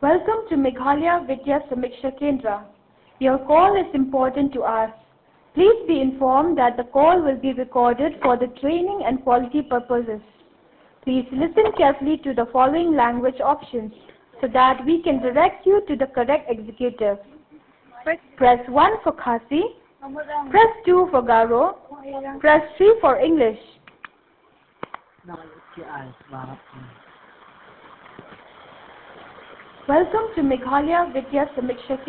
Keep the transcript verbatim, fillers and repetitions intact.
Welcome to Meghalaya Vidya Samiksha Kendra. Your call is important to us. Please be informed that the call will be recorded for the training and quality purposes. Please listen carefully to the following language options so that we can direct you to the correct executive. Press one for Khasi, press two for Garo, press three for English. Welcome to Meghalaya Vidya Samiksha